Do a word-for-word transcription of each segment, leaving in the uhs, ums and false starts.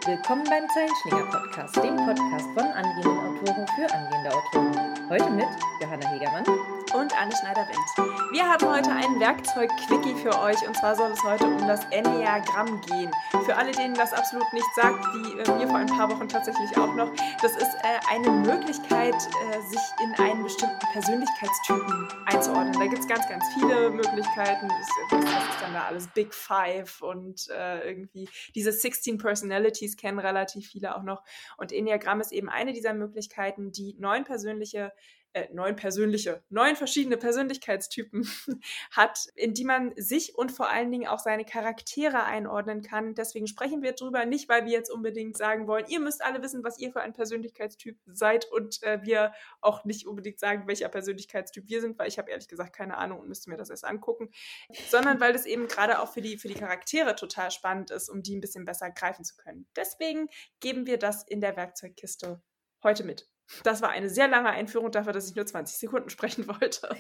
Willkommen beim Zeilenschläger-Podcast, dem Podcast von angehenden Autoren für angehende Autoren. Heute mit Johanna Hegermann und Anne Schneider-Wind. Wir haben heute ein Werkzeug-Quickie für euch, und zwar soll es heute um das Enneagramm gehen. Für alle, denen das absolut nichts sagt, wie äh, mir vor ein paar Wochen tatsächlich auch noch, das ist äh, eine Möglichkeit, äh, sich in einen bestimmten Persönlichkeitstypen einzuordnen. Da gibt es ganz, ganz viele Möglichkeiten. Das, das ist dann da alles Big Five und äh, irgendwie diese sixteen Personalities kennen relativ viele auch noch. Und Enneagramm ist eben eine dieser Möglichkeiten, die neun persönliche Äh, neun persönliche, neun verschiedene Persönlichkeitstypen hat, in die man sich und vor allen Dingen auch seine Charaktere einordnen kann. Deswegen sprechen wir drüber, nicht weil wir jetzt unbedingt sagen wollen, ihr müsst alle wissen, was ihr für ein Persönlichkeitstyp seid, und äh, wir auch nicht unbedingt sagen, welcher Persönlichkeitstyp wir sind, weil ich habe ehrlich gesagt keine Ahnung und müsste mir das erst angucken, sondern weil das eben gerade auch für die, für die Charaktere total spannend ist, um die ein bisschen besser greifen zu können. Deswegen geben wir das in der Werkzeugkiste heute mit. Das war eine sehr lange Einführung dafür, dass ich nur zwanzig Sekunden sprechen wollte.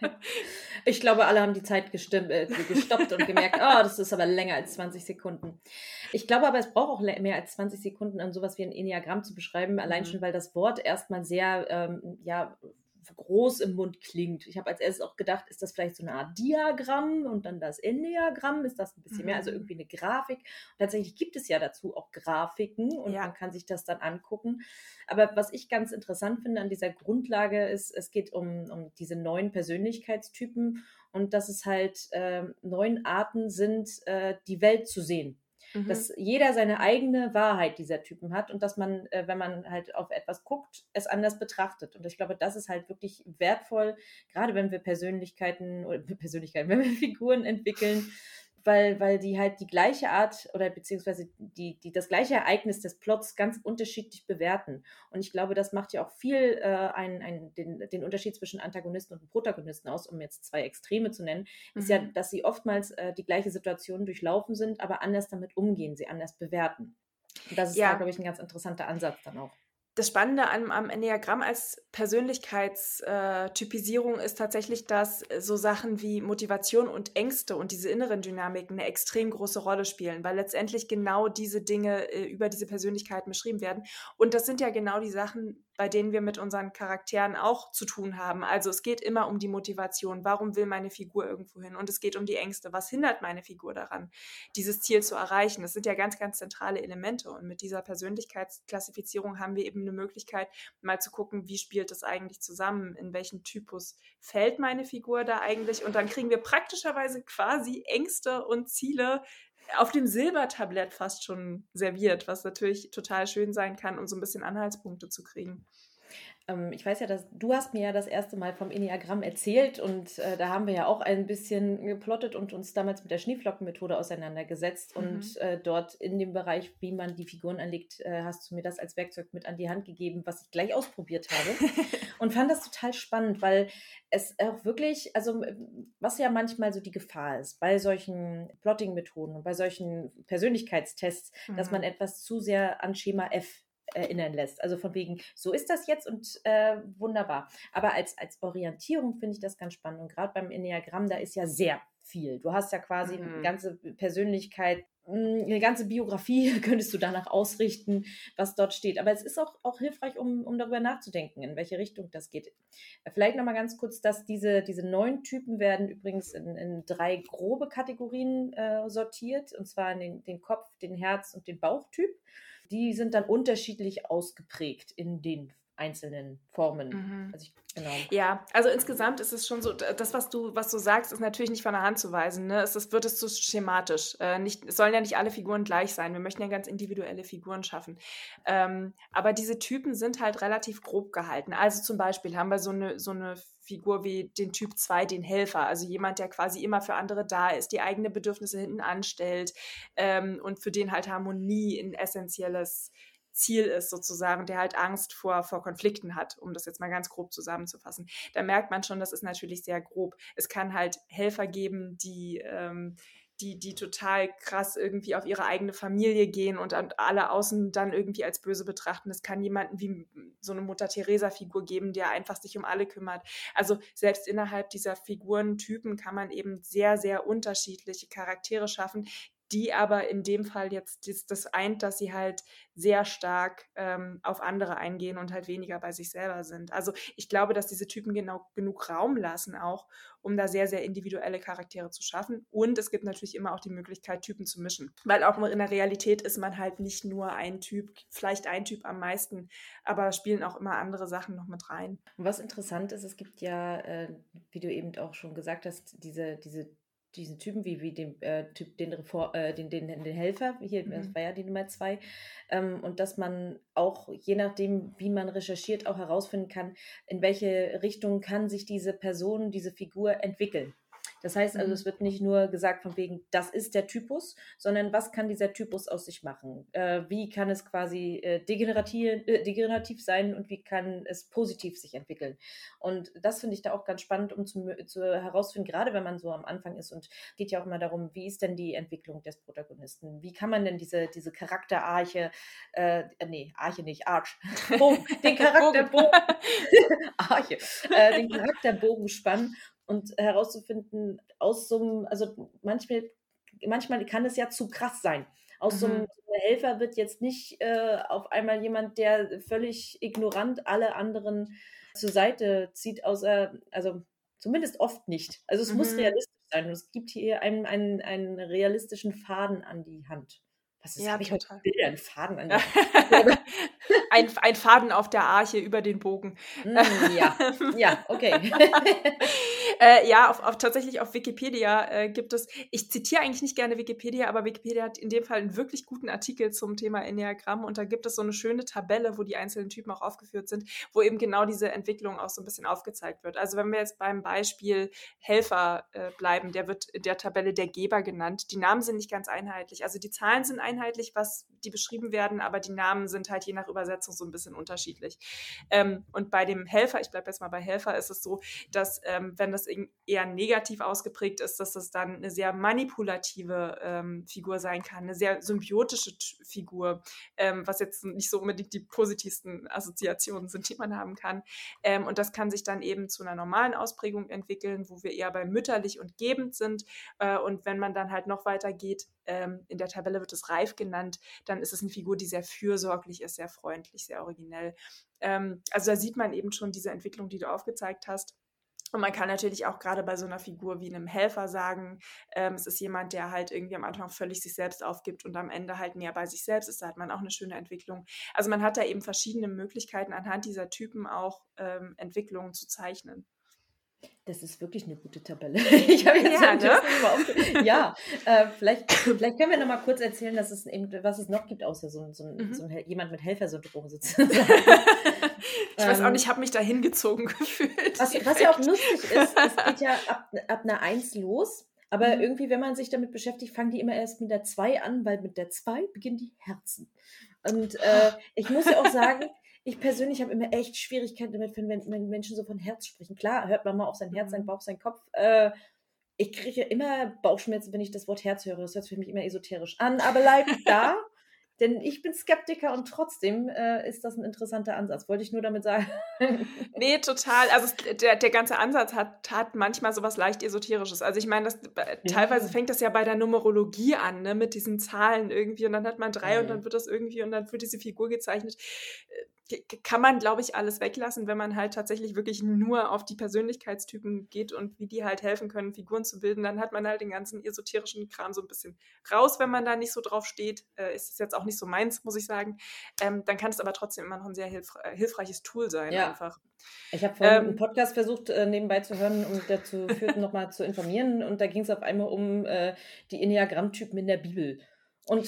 Ich glaube, alle haben die Zeit gestimmt, äh, gestoppt und gemerkt, oh, das ist aber länger als zwanzig Sekunden. Ich glaube aber, es braucht auch mehr als zwanzig Sekunden, um sowas wie ein Enneagramm zu beschreiben, allein mhm. schon, weil das Wort erstmal sehr, ähm, ja, groß im Mund klingt. Ich habe als erstes auch gedacht, ist das vielleicht so eine Art Diagramm und dann das Enneagramm, ist das ein bisschen mhm. mehr, also irgendwie eine Grafik. Und tatsächlich gibt es ja dazu auch Grafiken und ja. man kann sich das dann angucken. Aber was ich ganz interessant finde an dieser Grundlage ist, es geht um, um diese neun Persönlichkeitstypen und dass es halt äh, neun Arten sind, äh, die Welt zu sehen. Mhm. Dass jeder seine eigene Wahrheit dieser Typen hat und dass man, äh, wenn man halt auf etwas guckt, es anders betrachtet. Und ich glaube, das ist halt wirklich wertvoll, gerade wenn wir Persönlichkeiten oder Persönlichkeiten, wenn wir Figuren entwickeln, weil, weil die halt die gleiche Art oder beziehungsweise die, die das gleiche Ereignis des Plots ganz unterschiedlich bewerten. Und ich glaube, das macht ja auch viel äh, ein, ein, den, den Unterschied zwischen Antagonisten und Protagonisten aus, um jetzt zwei Extreme zu nennen, mhm. ist ja, dass sie oftmals äh, die gleiche Situation durchlaufen sind, aber anders damit umgehen, sie anders bewerten. Und das ist ja, da, glaube ich, ein ganz interessanter Ansatz dann auch. Das Spannende am, am Enneagramm als Persönlichkeitstypisierung ist tatsächlich, dass so Sachen wie Motivation und Ängste und diese inneren Dynamiken eine extrem große Rolle spielen, weil letztendlich genau diese Dinge äh, über diese Persönlichkeiten beschrieben werden. Und das sind ja genau die Sachen, bei denen wir mit unseren Charakteren auch zu tun haben. Also es geht immer um die Motivation. Warum will meine Figur irgendwo hin? Und es geht um die Ängste. Was hindert meine Figur daran, dieses Ziel zu erreichen? Das sind ja ganz, ganz zentrale Elemente. Und mit dieser Persönlichkeitsklassifizierung haben wir eben eine Möglichkeit, mal zu gucken, wie spielt das eigentlich zusammen? In welchen Typus fällt meine Figur da eigentlich? Und dann kriegen wir praktischerweise quasi Ängste und Ziele auf dem Silbertablett fast schon serviert, was natürlich total schön sein kann, um so ein bisschen Anhaltspunkte zu kriegen. Ähm, ich weiß ja, dass du hast mir ja das erste Mal vom Enneagramm erzählt und äh, da haben wir ja auch ein bisschen geplottet und uns damals mit der Schneeflockenmethode auseinandergesetzt mhm. und äh, dort in dem Bereich, wie man die Figuren anlegt, äh, hast du mir das als Werkzeug mit an die Hand gegeben, was ich gleich ausprobiert habe und fand das total spannend, weil es auch wirklich, also was ja manchmal so die Gefahr ist bei solchen Plotting-Methoden und bei solchen Persönlichkeitstests, mhm. dass man etwas zu sehr an Schema F erinnern lässt. Also von wegen, so ist das jetzt und äh, wunderbar. Aber als, als Orientierung finde ich das ganz spannend. Und gerade beim Enneagramm, da ist ja sehr viel. Du hast ja quasi mhm. eine ganze Persönlichkeit, eine ganze Biografie könntest du danach ausrichten, was dort steht. Aber es ist auch, auch hilfreich, um, um darüber nachzudenken, in welche Richtung das geht. Vielleicht nochmal ganz kurz, dass diese, diese neun Typen werden übrigens in, in drei grobe Kategorien äh, sortiert, und zwar in den, den Kopf, den Herz- und den Bauchtyp. Die sind dann unterschiedlich ausgeprägt in den einzelnen Formen. Mhm. Also ich, genau. Ja, also insgesamt ist es schon so, das, was du, was du sagst, ist natürlich nicht von der Hand zu weisen. Ne? Es ist, wird es zu schematisch. Äh, nicht, es sollen ja nicht alle Figuren gleich sein. Wir möchten ja ganz individuelle Figuren schaffen. Ähm, aber diese Typen sind halt relativ grob gehalten. Also zum Beispiel haben wir so eine, so eine Figur wie den Typ zwei, den Helfer. Also jemand, der quasi immer für andere da ist, die eigene Bedürfnisse hinten anstellt ähm, und für den halt Harmonie ein essentielles Ziel ist sozusagen, der halt Angst vor, vor Konflikten hat, um das jetzt mal ganz grob zusammenzufassen. Da merkt man schon, das ist natürlich sehr grob. Es kann halt Helfer geben, die, ähm, die, die total krass irgendwie auf ihre eigene Familie gehen und alle außen dann irgendwie als böse betrachten. Es kann jemanden wie so eine Mutter-Teresa-Figur geben, der einfach sich um alle kümmert. Also selbst innerhalb dieser Figurentypen kann man eben sehr, sehr unterschiedliche Charaktere schaffen, die aber in dem Fall jetzt das, das eint, dass sie halt sehr stark ähm, auf andere eingehen und halt weniger bei sich selber sind. Also ich glaube, dass diese Typen genau genug Raum lassen auch, um da sehr, sehr individuelle Charaktere zu schaffen. Und es gibt natürlich immer auch die Möglichkeit, Typen zu mischen. Weil auch in der Realität ist man halt nicht nur ein Typ, vielleicht ein Typ am meisten, aber spielen auch immer andere Sachen noch mit rein. Und was interessant ist, es gibt ja, äh, wie du eben auch schon gesagt hast, diese, diese diesen Typen, wie, wie den äh, Typ, den, Refor äh, den, den, den Helfer, hier, mhm. das war ja die Nummer zwei, ähm, und dass man auch, je nachdem, wie man recherchiert, auch herausfinden kann, in welche Richtung kann sich diese Person, diese Figur entwickeln. Das heißt also, mhm. es wird nicht nur gesagt von wegen, das ist der Typus, sondern was kann dieser Typus aus sich machen? Äh, wie kann es quasi äh, degenerativ, äh, degenerativ sein und wie kann es positiv sich entwickeln? Und das finde ich da auch ganz spannend, um zu, zu herausfinden, gerade wenn man so am Anfang ist, und geht ja auch immer darum, wie ist denn die Entwicklung des Protagonisten? Wie kann man denn diese, diese Charakterarche, äh, nee, Arche nicht, Arch, Bogen, den Charakterbogen, Arche, äh, den Charakterbogen spannen, und herauszufinden, aus so einem, also manchmal, manchmal kann es ja zu krass sein. Aus mhm. so einem Helfer wird jetzt nicht äh, auf einmal jemand, der völlig ignorant alle anderen zur Seite zieht, außer, also zumindest oft nicht. Also es mhm. muss realistisch sein. Und es gibt hier einen, einen, einen realistischen Faden an die Hand. Was ist, ja, habe ich heute Bilder, einen Faden an die Hand? ein, ein Faden auf der Arche über den Bogen. Mm, ja, ja, okay. äh, ja, auf, auf, tatsächlich auf Wikipedia äh, gibt es, ich zitiere eigentlich nicht gerne Wikipedia, aber Wikipedia hat in dem Fall einen wirklich guten Artikel zum Thema Enneagramm, und da gibt es so eine schöne Tabelle, wo die einzelnen Typen auch aufgeführt sind, wo eben genau diese Entwicklung auch so ein bisschen aufgezeigt wird. Also wenn wir jetzt beim Beispiel Helfer äh, bleiben, der wird in der Tabelle der Geber genannt. Die Namen sind nicht ganz einheitlich. Also die Zahlen sind einheitlich, was die beschrieben werden, aber die Namen sind halt je nach Übersetzung so ein bisschen unterschiedlich. Ähm, und bei dem Helfer, ich bleibe jetzt mal bei Helfer, ist es so, dass ähm, wenn das eher negativ ausgeprägt ist, dass das dann eine sehr manipulative ähm, Figur sein kann, eine sehr symbiotische T- Figur, ähm, was jetzt nicht so unbedingt die positivsten Assoziationen sind, die man haben kann. Ähm, und das kann sich dann eben zu einer normalen Ausprägung entwickeln, wo wir eher bei mütterlich und gebend sind. Äh, und wenn man dann halt noch weiter geht, ähm, in der Tabelle wird es reif genannt, dann ist es eine Figur, die sehr fürsorglich ist, sehr freundlich, sehr originell. Ähm, also da sieht man eben schon diese Entwicklung, die du aufgezeigt hast. Und man kann natürlich auch gerade bei so einer Figur wie einem Helfer sagen, ähm, es ist jemand, der halt irgendwie am Anfang völlig sich selbst aufgibt und am Ende halt näher bei sich selbst ist. Da hat man auch eine schöne Entwicklung. Also man hat da eben verschiedene Möglichkeiten, anhand dieser Typen auch ähm, Entwicklungen zu zeichnen. Das ist wirklich eine gute Tabelle. Ich habe jetzt ja, ne? mal ja, äh, vielleicht, vielleicht können wir noch mal kurz erzählen, dass es eben, was es noch gibt, außer so, so, mhm. so ein, jemand mit Helfersyndrom sozusagen. Ich weiß auch nicht, ich habe mich da hingezogen gefühlt. Was, was ja auch lustig ist, es geht ja ab, ab einer Eins los, aber mhm. irgendwie, wenn man sich damit beschäftigt, fangen die immer erst mit der zwei an, weil mit der zwei beginnen die Herzen. Und äh, ich muss ja auch sagen, ich persönlich habe immer echt Schwierigkeiten damit, wenn, wenn Menschen so von Herz sprechen. Klar, hört man mal auf sein Herz, sein Bauch, seinen Kopf. Äh, ich kriege ja immer Bauchschmerzen, wenn ich das Wort Herz höre. Das hört sich für mich immer esoterisch an, aber bleibt da. Denn ich bin Skeptiker und trotzdem äh, ist das ein interessanter Ansatz. Wollte ich nur damit sagen. Nee, total. Also es, der, der ganze Ansatz hat, hat manchmal sowas leicht Esoterisches. Also ich meine, das, ja. teilweise fängt das ja bei der Numerologie an, ne, mit diesen Zahlen irgendwie. Und dann hat man drei mhm. und dann wird das irgendwie und dann wird diese Figur gezeichnet. Kann man, glaube ich, alles weglassen, wenn man halt tatsächlich wirklich nur auf die Persönlichkeitstypen geht und wie die halt helfen können, Figuren zu bilden. Dann hat man halt den ganzen esoterischen Kram so ein bisschen raus, wenn man da nicht so drauf steht. Äh, ist es jetzt auch nicht so meins, muss ich sagen. Ähm, dann kann es aber trotzdem immer noch ein sehr hilf- hilfreiches Tool sein, ja. einfach. Ich habe vorhin ähm, einen Podcast versucht, äh, nebenbei zu hören und dazu führten, nochmal zu informieren. Und da ging es auf einmal um äh, die Enneagrammtypen in der Bibel. Und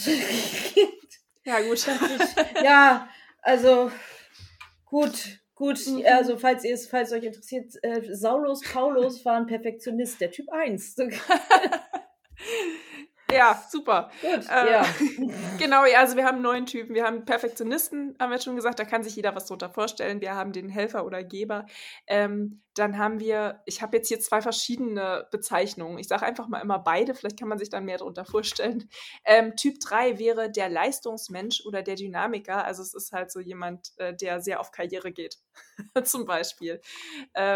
ja, gut. Ich, ja, also gut, gut. Mhm. Also falls ihr es, falls euch interessiert, äh, Saulus Paulus war ein Perfektionist, der Typ eins. Ja, super. Gut, äh, ja. Genau, ja, also wir haben neun Typen. Wir haben Perfektionisten, haben wir schon gesagt, da kann sich jeder was drunter vorstellen. Wir haben den Helfer oder Geber. Ähm, dann haben wir, ich habe jetzt hier zwei verschiedene Bezeichnungen. Ich sage einfach mal immer beide, vielleicht kann man sich dann mehr drunter vorstellen. Ähm, Typ drei wäre der Leistungsmensch oder der Dynamiker. Also es ist halt so jemand, äh, der sehr auf Karriere geht, zum Beispiel. Ähm,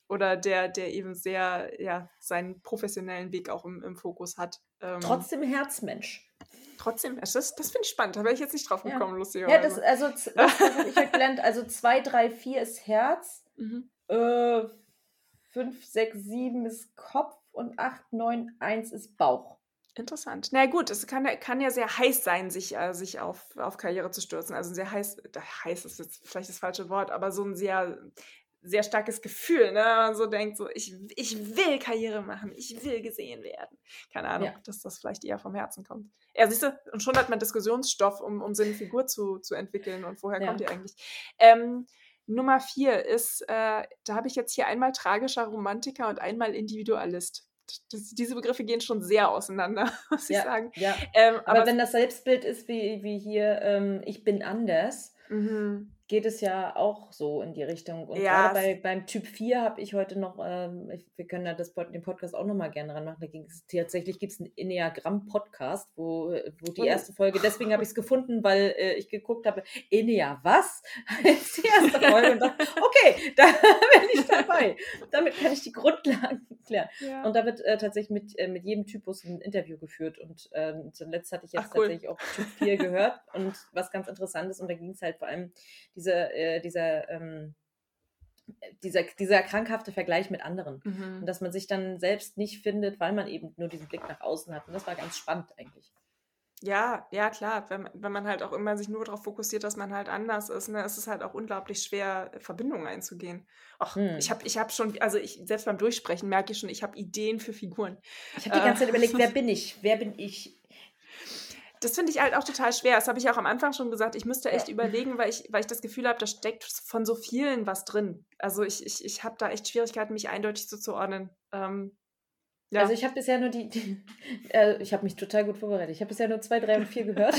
oder der, der eben sehr, ja, seinen professionellen Weg auch im, im Fokus hat. Ähm, Trotzdem Herzmensch. Trotzdem, das, das finde ich spannend. Da wäre ich jetzt nicht drauf Ja, gekommen, ja lustigerweise. das, also, das, das habe ich halt gelernt. Also zwei, drei, vier ist Herz, Mhm. äh, fünf, sechs, sieben ist Kopf und acht, neun, eins ist Bauch. Interessant. Na gut, es kann, kann ja sehr heiß sein, sich, äh, sich auf, auf Karriere zu stürzen. Also ein sehr heiß, da- heiß ist jetzt vielleicht das falsche Wort, aber so ein sehr, sehr starkes Gefühl, ne? Man so denkt, so, ich, ich will Karriere machen, ich will gesehen werden. Keine Ahnung, Ja. dass das vielleicht eher vom Herzen kommt. Ja, siehst du, und schon hat man Diskussionsstoff, um, um so eine Figur zu, zu entwickeln. Und woher Ja. kommt die eigentlich? Ähm, Nummer vier ist, äh, da habe ich jetzt hier einmal tragischer Romantiker und einmal Individualist. Das, diese Begriffe gehen schon sehr auseinander, muss Ja, ich sagen. ja. Ähm, Aber, aber wenn das Selbstbild ist wie, wie hier, ähm, ich bin anders, mhm. geht es ja auch so in die Richtung. Und Ja, gerade bei, beim Typ vier habe ich heute noch, ähm, ich, wir können ja das, Pod- den Podcast auch nochmal gerne ranmachen, da ging es tatsächlich gibt es einen Enneagramm-Podcast, wo, wo die Oh. erste Folge, deswegen habe ich es gefunden, weil äh, ich geguckt habe, Ennea, was? Jetzt die erste Folge und dachte, okay, da bin ich dabei. Damit kann ich die Grundlagen klären. Ja. Und da wird äh, tatsächlich mit, äh, mit jedem Typus ein Interview geführt. Und ähm, zuletzt hatte ich jetzt Ach, cool. tatsächlich auch Typ vier gehört und was ganz interessant ist. Und da ging es halt vor allem diese, äh, dieser, ähm, dieser, dieser krankhafte Vergleich mit anderen. Mhm. Und dass man sich dann selbst nicht findet, weil man eben nur diesen Blick nach außen hat. Und das war ganz spannend eigentlich. Ja, ja, klar. Wenn, wenn man halt auch immer sich nur darauf fokussiert, dass man halt anders ist, ne, ist es halt auch unglaublich schwer, Verbindungen einzugehen. Ach, Hm. ich habe ich hab schon, also ich selbst beim Durchsprechen merke ich schon, ich habe Ideen für Figuren. Ich habe die ganze Zeit Äh, überlegt, wer bin ich? Wer bin ich? Das finde ich halt auch total schwer. Das habe ich auch am Anfang schon gesagt. Ich müsste echt Ja. überlegen, weil ich, weil ich das Gefühl habe, da steckt von so vielen was drin. Also ich, ich, ich habe da echt Schwierigkeiten, mich eindeutig zuzuordnen. Ähm, ja. Also ich habe bisher nur die, die äh, ich habe mich total gut vorbereitet. Ich habe bisher nur zwei, drei und vier gehört.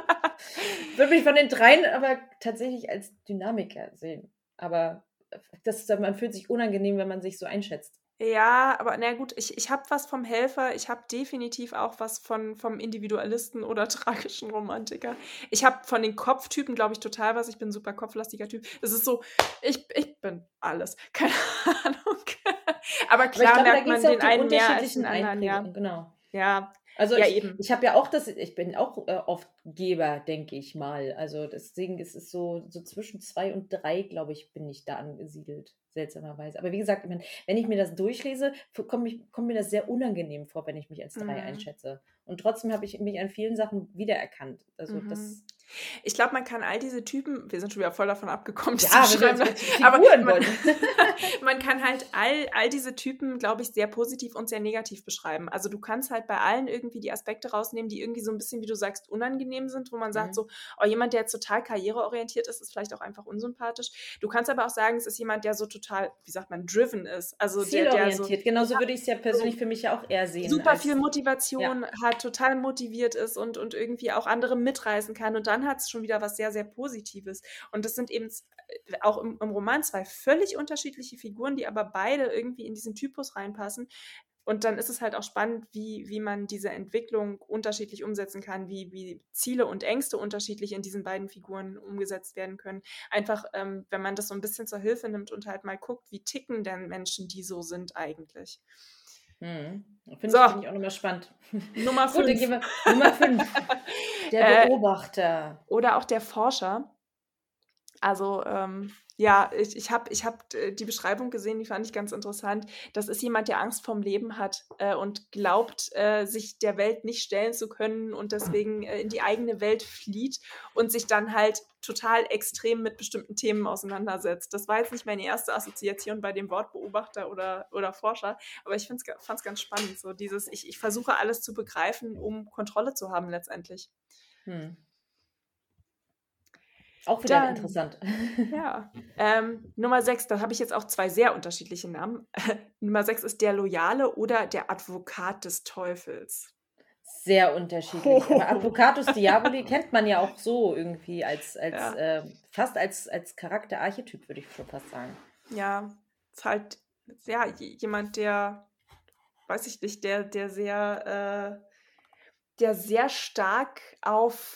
Würde mich von den dreien aber tatsächlich als Dynamiker sehen. Aber das, man fühlt sich unangenehm, wenn man sich so einschätzt. Ja, aber na gut, ich, ich habe was vom Helfer, ich habe definitiv auch was von, vom Individualisten oder tragischen Romantiker. Ich habe von den Kopftypen, glaube ich, total was. Ich bin ein super kopflastiger Typ. Es ist so, ich, ich bin alles. Keine Ahnung. Aber klar Aber ich glaube, merkt da man geht's ja den um die einen mehr als unterschiedlichen den anderen, ja. Einprägungen. Genau. Ja, Also ja ich, eben. ich habe ja auch das, ich bin auch äh, oft Geber, denke ich mal. Also deswegen ist es so, so zwischen zwei und drei, glaube ich, bin ich da angesiedelt, seltsamerweise. Aber wie gesagt, ich mein, wenn ich mir das durchlese, kommt komm mir das sehr unangenehm vor, wenn ich mich als drei Mhm. einschätze. Und trotzdem habe ich mich an vielen Sachen wiedererkannt. Also Mhm. das. Ich glaube, man kann all diese Typen, wir sind schon wieder voll davon abgekommen, das Ja, zu wenn wir schreiben, jetzt aber Figuren man, wollen. man kann halt all, all diese Typen, glaube ich, sehr positiv und sehr negativ beschreiben. Also du kannst halt bei allen irgendwie die Aspekte rausnehmen, die irgendwie so ein bisschen, wie du sagst, unangenehm sind, wo man sagt Mhm. so, oh, jemand, der jetzt total karriereorientiert ist, ist vielleicht auch einfach unsympathisch. Du kannst aber auch sagen, es ist jemand, der so total, wie sagt man, driven ist. Also der, der so Zielorientiert. Genauso würde ich es ja persönlich für mich ja auch eher sehen. super als, viel Motivation hat, total motiviert ist und, und irgendwie auch andere mitreißen kann. Und dann hat es schon wieder was sehr, sehr Positives. Und das sind eben auch im, im Roman zwei völlig unterschiedliche Figuren, die aber beide irgendwie in diesen Typus reinpassen. Und dann ist es halt auch spannend, wie, wie man diese Entwicklung unterschiedlich umsetzen kann, wie, wie Ziele und Ängste unterschiedlich in diesen beiden Figuren umgesetzt werden können. Einfach, ähm, wenn man das so ein bisschen zur Hilfe nimmt und halt mal guckt, wie ticken denn Menschen, die so sind eigentlich. Hm. Finde So. ich, find ich auch nochmal spannend. Nummer Gut, dann fünf. gehen wir Nummer fünf. Der Beobachter. Äh, oder auch der Forscher. Also, ähm, ja, ich, ich habe ich hab die Beschreibung gesehen, die fand ich ganz interessant. Das ist jemand, der Angst vorm Leben hat äh, und glaubt, äh, sich der Welt nicht stellen zu können und deswegen äh, in die eigene Welt flieht und sich dann halt total extrem mit bestimmten Themen auseinandersetzt. Das war jetzt nicht meine erste Assoziation bei dem Wort Beobachter oder, oder Forscher, aber ich fand es ganz spannend. So dieses, ich, ich versuche alles zu begreifen, um Kontrolle zu haben letztendlich. Hm. Auch wieder Dann, interessant. Ja. Ähm, Nummer sechs, da habe ich jetzt auch zwei sehr unterschiedliche Namen. Nummer sechs ist der Loyale oder der Advokat des Teufels. Sehr unterschiedlich. Aber Advocatus Diaboli kennt man ja auch so irgendwie als, als Ja. äh, fast als, als Charakterarchetyp, würde ich schon fast sagen. Ja, ist halt ja, jemand, der, weiß ich nicht, der, der sehr, äh, der sehr stark auf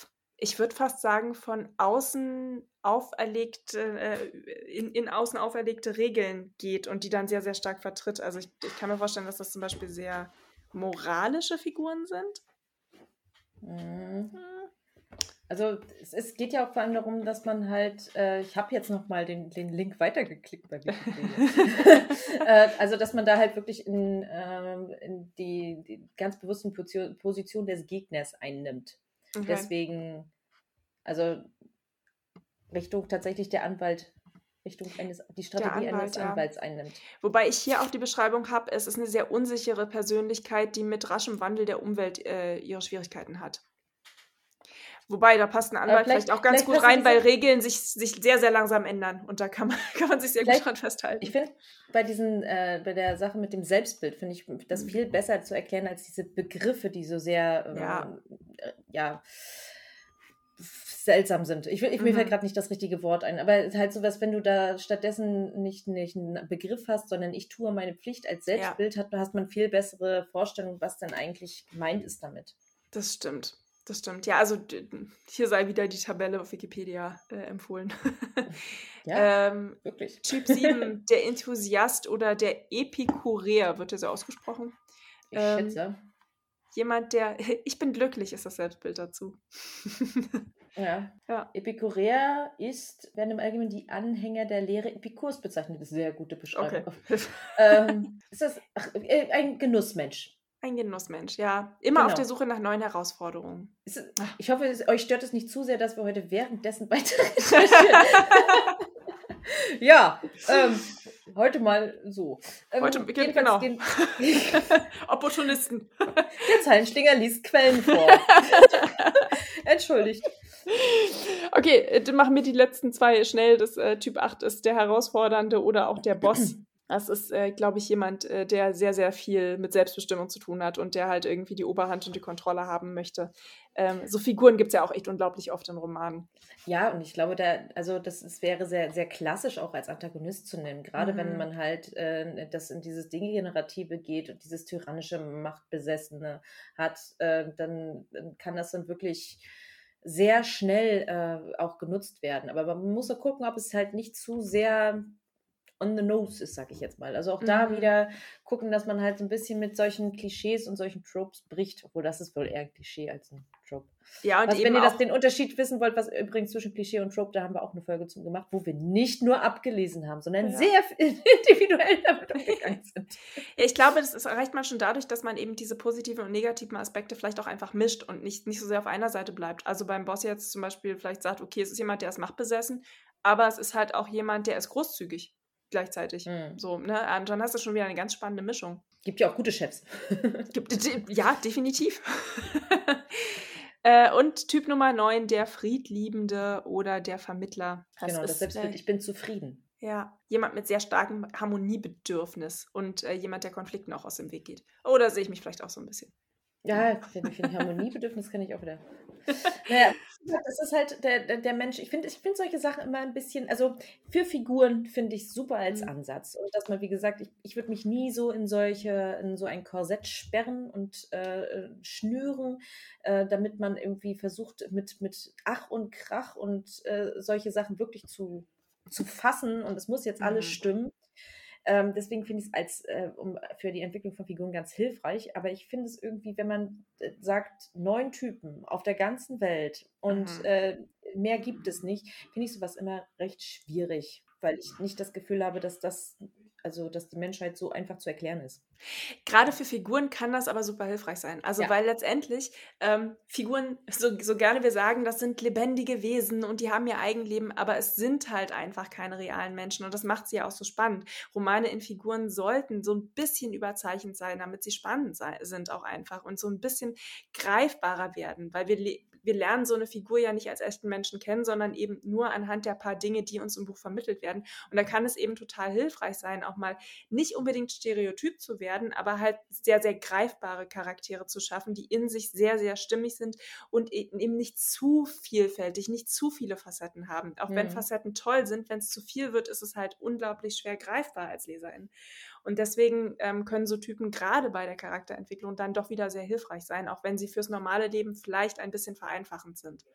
ich würde fast sagen, von außen auferlegte, äh, in, in außen auferlegte Regeln geht und die dann sehr, sehr stark vertritt. Also ich, ich kann mir vorstellen, dass das zum Beispiel sehr moralische Figuren sind. Mhm. Also es, es geht ja auch vor allem darum, dass man halt, äh, ich habe jetzt nochmal den, den Link weitergeklickt bei Wikipedia. äh, also dass man da halt wirklich in, ähm, in die, die ganz bewussten Position, Position des Gegners einnimmt. Okay. Deswegen, also Richtung tatsächlich der Anwalt, Richtung eines, die Strategie Anwalt, eines ja. Anwalts einnimmt. Wobei ich hier auch die Beschreibung habe, es ist eine sehr unsichere Persönlichkeit, die mit raschem Wandel der Umwelt äh, ihre Schwierigkeiten hat. Wobei, da passt ein Anwalt vielleicht, vielleicht auch ganz gut rein, weil Regeln sich, sich sehr, sehr langsam ändern. Und da kann man, kann man sich sehr gut dran festhalten. Ich finde, bei diesen, äh, bei der Sache mit dem Selbstbild, finde ich das viel besser zu erklären als diese Begriffe, die so sehr, ähm, ja. Äh, ja, seltsam sind. Ich, ich, mhm. Mir fällt gerade nicht das richtige Wort ein, aber halt sowas, wenn du da stattdessen nicht, nicht einen Begriff hast, sondern ich tue meine Pflicht als Selbstbild, ja. hat, hast man viel bessere Vorstellung, was denn eigentlich gemeint ist damit. Das stimmt. Das stimmt. Ja, also hier sei wieder die Tabelle auf Wikipedia äh, empfohlen. Ja, ähm, wirklich. Typ sieben, der Enthusiast oder der Epikureer, wird ja so ausgesprochen. Ich ähm, schätze. Jemand, der, ich bin glücklich, ist das Selbstbild dazu. ja. ja. Epikureer ist, werden im Allgemeinen die Anhänger der Lehre Epikurs bezeichnet. Das ist eine sehr gute Beschreibung. Okay. ähm, ist das ach, ein Genussmensch? Ein Genussmensch, ja. Immer genau. auf der Suche nach neuen Herausforderungen. Es, ich hoffe, es, euch stört es nicht zu sehr, dass wir heute währenddessen weiter recherchieren. ja, ähm, heute mal so. Ähm, heute, genau. Den, Opportunisten. Der Zeilenschlinger liest Quellen vor. Entschuldigt. Okay, dann machen wir die letzten zwei schnell. Das äh, Typ acht ist der Herausfordernde oder auch der Boss. Das ist, äh, glaube ich, jemand, äh, der sehr, sehr viel mit Selbstbestimmung zu tun hat und der halt irgendwie die Oberhand und die Kontrolle haben möchte. Ähm, so Figuren gibt es ja auch echt unglaublich oft in Romanen. Ja, und ich glaube, da, also das ist, wäre sehr, sehr klassisch auch als Antagonist zu nennen. Gerade mhm. wenn man halt äh, das in dieses Degenerative geht und dieses tyrannische, Machtbesessene hat, äh, dann kann das dann wirklich sehr schnell äh, auch genutzt werden. Aber man muss so gucken, ob es halt nicht zu sehr on the nose ist, sag ich jetzt mal. Also auch da mhm. wieder gucken, dass man halt so ein bisschen mit solchen Klischees und solchen Tropes bricht. Obwohl, das ist wohl eher ein Klischee als ein Trope. Ja, und also, wenn ihr das, den Unterschied wissen wollt, was übrigens zwischen Klischee und Trope, da haben wir auch eine Folge zu gemacht, wo wir nicht nur abgelesen haben, sondern ja. sehr individuell damit umgegangen sind. Ja, ich glaube, das ist, erreicht man schon dadurch, dass man eben diese positiven und negativen Aspekte vielleicht auch einfach mischt und nicht, nicht so sehr auf einer Seite bleibt. Also beim Boss jetzt zum Beispiel vielleicht sagt, okay, es ist jemand, der ist machtbesessen, aber es ist halt auch jemand, der ist großzügig gleichzeitig. Mhm. So, ne? Und dann hast du schon wieder eine ganz spannende Mischung. Gibt ja auch gute Chefs. Gibt, ja, definitiv. äh, und Typ Nummer neun, der Friedliebende oder der Vermittler. Das genau, ist, das Selbstbild, äh, ich bin zufrieden. Ja, jemand mit sehr starkem Harmoniebedürfnis und äh, jemand, der Konflikten auch aus dem Weg geht. Oder sehe ich mich vielleicht auch so ein bisschen. Ja, für ein Harmoniebedürfnis kann ich auch wieder. Naja, das ist halt der, der, der Mensch. Ich finde ich find solche Sachen immer ein bisschen, also für Figuren finde ich super als Ansatz. Und dass man, wie gesagt, ich, ich würde mich nie so in solche, in so ein Korsett sperren und äh, schnüren, äh, damit man irgendwie versucht, mit, mit Ach und Krach und äh, solche Sachen wirklich zu, zu fassen. Und es muss jetzt alles mhm. stimmen. Ähm, deswegen finde ich es als äh, um, für die Entwicklung von Figuren ganz hilfreich, aber ich finde es irgendwie, wenn man äh, sagt, neun Typen auf der ganzen Welt und mhm. äh, mehr gibt es nicht, finde ich sowas immer recht schwierig, weil ich nicht das Gefühl habe, dass das, also dass die Menschheit so einfach zu erklären ist. Gerade für Figuren kann das aber super hilfreich sein. Also ja. weil letztendlich ähm, Figuren, so, so gerne wir sagen, das sind lebendige Wesen und die haben ihr Eigenleben, aber es sind halt einfach keine realen Menschen und das macht sie ja auch so spannend. Romane in Figuren sollten so ein bisschen überzeichnet sein, damit sie spannend sei, sind auch einfach und so ein bisschen greifbarer werden, weil wir le- wir lernen so eine Figur ja nicht als echten Menschen kennen, sondern eben nur anhand der paar Dinge, die uns im Buch vermittelt werden. Und da kann es eben total hilfreich sein, auch mal nicht unbedingt stereotyp zu werden, aber halt sehr, sehr greifbare Charaktere zu schaffen, die in sich sehr, sehr stimmig sind und eben nicht zu vielfältig, nicht zu viele Facetten haben. Auch mhm. wenn Facetten toll sind, wenn es zu viel wird, ist es halt unglaublich schwer greifbar als Leserin. Und deswegen ähm, können so Typen gerade bei der Charakterentwicklung dann doch wieder sehr hilfreich sein, auch wenn sie fürs normale Leben vielleicht ein bisschen vereinfachend sind.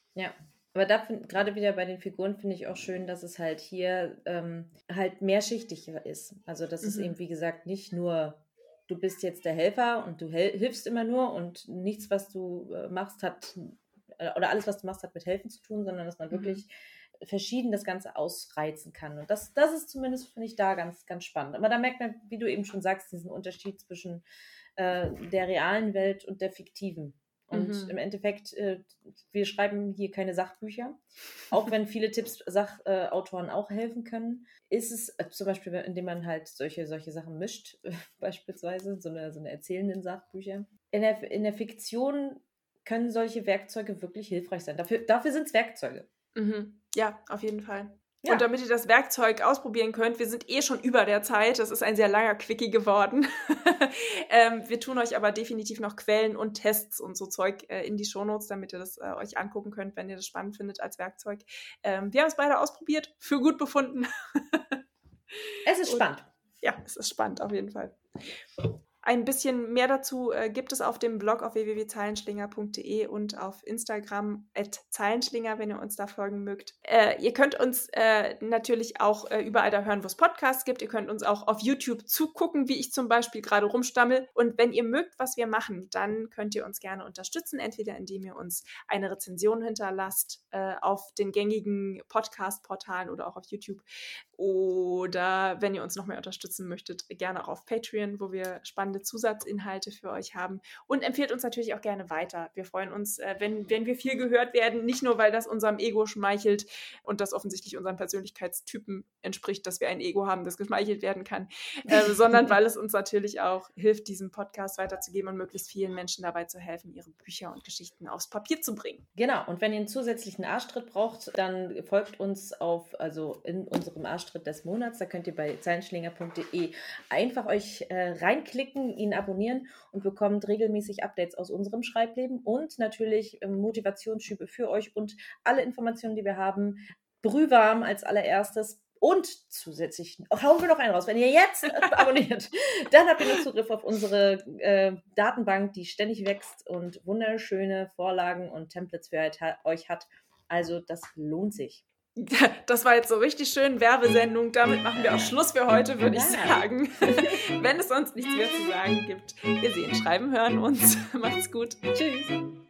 Ja, aber da find, gerade wieder bei den Figuren finde ich auch schön, dass es halt hier ähm, halt mehrschichtiger ist. Also das ist Mhm. eben, wie gesagt, nicht nur, du bist jetzt der Helfer und du hel- hilfst immer nur und nichts, was du äh, machst, hat, äh, oder alles, was du machst, hat mit Helfen zu tun, sondern dass man Mhm. wirklich verschieden das Ganze ausreizen kann. Und das, das ist zumindest, finde ich, da ganz, ganz spannend. Aber da merkt man, wie du eben schon sagst, diesen Unterschied zwischen äh, der realen Welt und der fiktiven. Und Mhm. im Endeffekt, äh, wir schreiben hier keine Sachbücher, auch wenn viele Tipps Sachautoren äh, auch helfen können, ist es äh, zum Beispiel, indem man halt solche, solche Sachen mischt, äh, beispielsweise, so eine, so eine erzählenden Sachbücher. In der, in der Fiktion können solche Werkzeuge wirklich hilfreich sein. Dafür, dafür sind es Werkzeuge. Mhm. Ja, auf jeden Fall. Ja. Und damit ihr das Werkzeug ausprobieren könnt, wir sind eh schon über der Zeit, das ist ein sehr langer Quickie geworden. ähm, wir tun euch aber definitiv noch Quellen und Tests und so Zeug äh, in die Shownotes, damit ihr das äh, euch angucken könnt, wenn ihr das spannend findet als Werkzeug. Ähm, wir haben es beide ausprobiert, für gut befunden. Es ist und, spannend. Ja, es ist spannend, auf jeden Fall. Ein bisschen mehr dazu äh, gibt es auf dem Blog auf w w w punkt zeilenschlinger punkt d e und auf Instagram at zeilenschlinger, wenn ihr uns da folgen mögt. Äh, ihr könnt uns äh, natürlich auch äh, überall da hören, wo es Podcasts gibt. Ihr könnt uns auch auf YouTube zugucken, wie ich zum Beispiel gerade rumstammel. Und wenn ihr mögt, was wir machen, dann könnt ihr uns gerne unterstützen, entweder indem ihr uns eine Rezension hinterlasst äh, auf den gängigen Podcast-Portalen oder auch auf YouTube. Oder wenn ihr uns noch mehr unterstützen möchtet, gerne auch auf Patreon, wo wir spannende Zusatzinhalte für euch haben. Und empfehlt uns natürlich auch gerne weiter. Wir freuen uns, äh, wenn, wenn wir viel gehört werden, nicht nur, weil das unserem Ego schmeichelt und das offensichtlich unseren Persönlichkeitstypen entspricht, dass wir ein Ego haben, das geschmeichelt werden kann, äh, sondern weil es uns natürlich auch hilft, diesen Podcast weiterzugeben und möglichst vielen Menschen dabei zu helfen, ihre Bücher und Geschichten aufs Papier zu bringen. Genau, und wenn ihr einen zusätzlichen Arschtritt braucht, dann folgt uns auf, also in unserem Arschtritt des Monats. Da könnt ihr bei zeilenschlinger punkt d e einfach euch äh, reinklicken, ihn abonnieren und bekommt regelmäßig Updates aus unserem Schreibleben und natürlich äh, Motivationsschübe für euch und alle Informationen, die wir haben, brühwarm als allererstes. Und zusätzlich hauen wir noch einen raus. Wenn ihr jetzt abonniert, dann habt ihr noch Zugriff auf unsere äh, Datenbank, die ständig wächst und wunderschöne Vorlagen und Templates für euch hat. Also das lohnt sich. Das war jetzt so richtig schön Werbesendung. Damit machen wir auch Schluss für heute, würde ich sagen. Wenn es sonst nichts mehr zu sagen gibt. Wir sehen, schreiben, hören uns. Macht's gut. Tschüss.